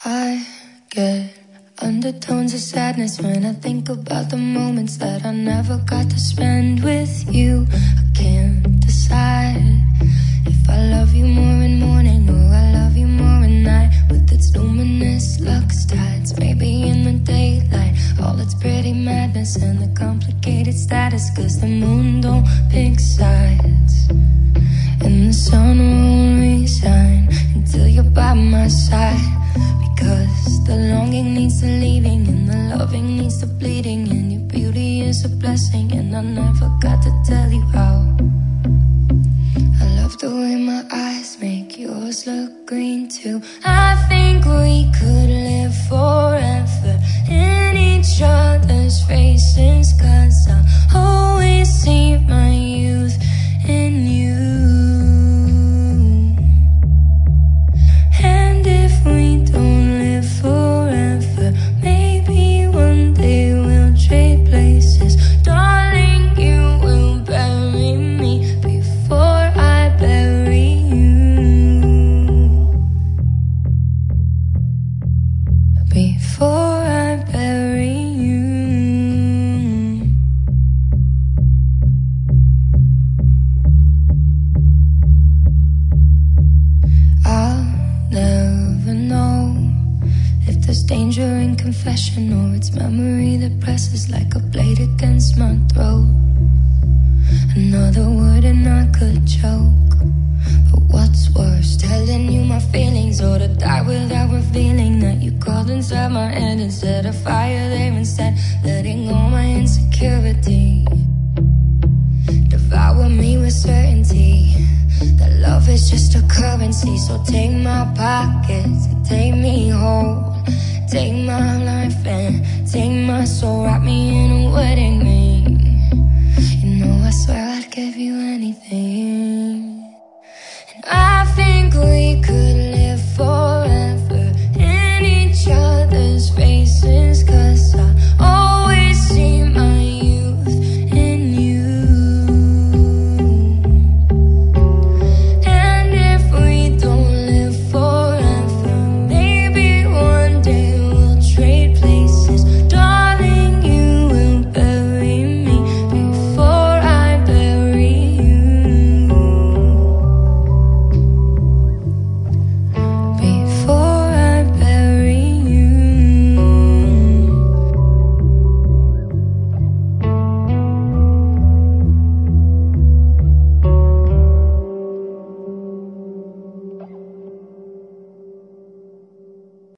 I get undertones of sadness when I think about the moments that I never got to spend with you. I can't decide if I love you more in morning or I love you more at night. With its luminous lux tides, maybe in the daylight, all its pretty madness and the complicated status. Cause the moon don't pick sides and the sun won't resign until you're by my side. Because the longing needs the leaving and the loving needs the bleeding, and your beauty is a blessing and I never got to tell you how. I love the way my eyes make yours look green too. I think we could live forever in each other's faces, cause I always see my youth in you. And if we don't live forever, maybe one day we'll trade places. Darling, you will bury me before I bury you. Before I bury you. I'll never know if there's danger in confession or it's memory that presses like a blade against my throat. Another word and I could choke. But what's worse, telling you my feelings or to die without revealing that you crawled inside my head and set a fire there instead, letting all my insecurity devour me with certainty that love is just a currency. So take my pockets and take me whole, take my life and take my soul, wrap me in a wedding ring. You know I swear I'd give you anything.